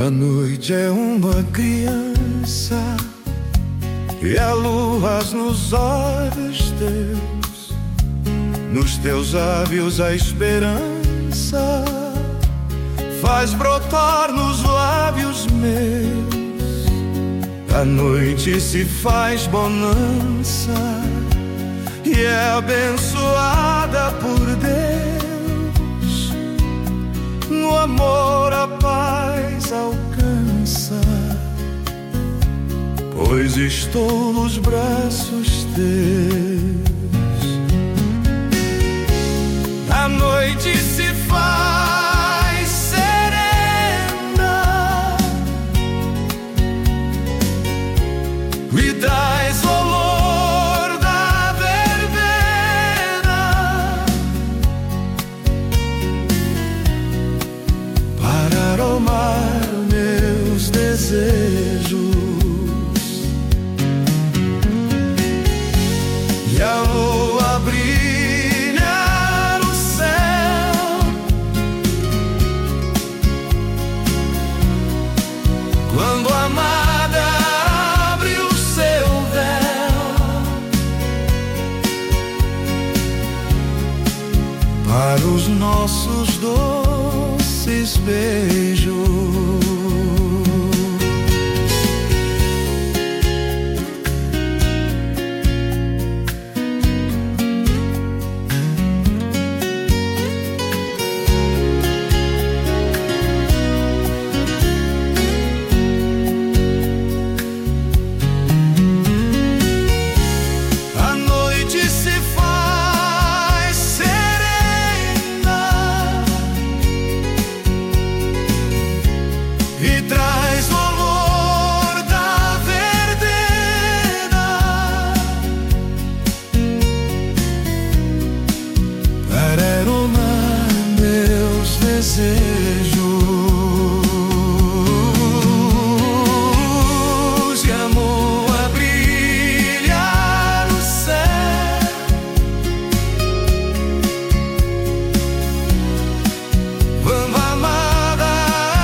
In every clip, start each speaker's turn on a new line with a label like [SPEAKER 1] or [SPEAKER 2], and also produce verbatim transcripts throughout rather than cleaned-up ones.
[SPEAKER 1] A noite é uma criança e há luas nos olhos teus, nos teus lábios a esperança faz brotar nos lábios meus. A noite se faz bonança e é abençoada por Deus. No amor a paz alcança, pois estou nos braços teus. A noite se faz serena e traz o olor da verbena para aromar meus desejos. E a lua brilha no céu quando a amada abre o seu véu para os nossos doces beijos. E traz o olor da verdena para aromar meus desejos. E a lua brilha no céu quando a amada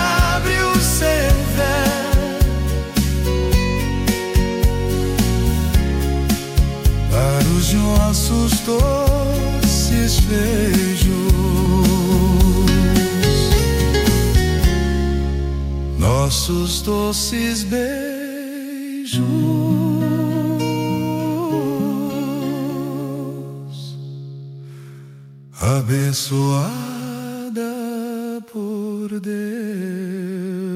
[SPEAKER 1] os nossos doces beijos, nossos doces beijos, abençoada por Deus.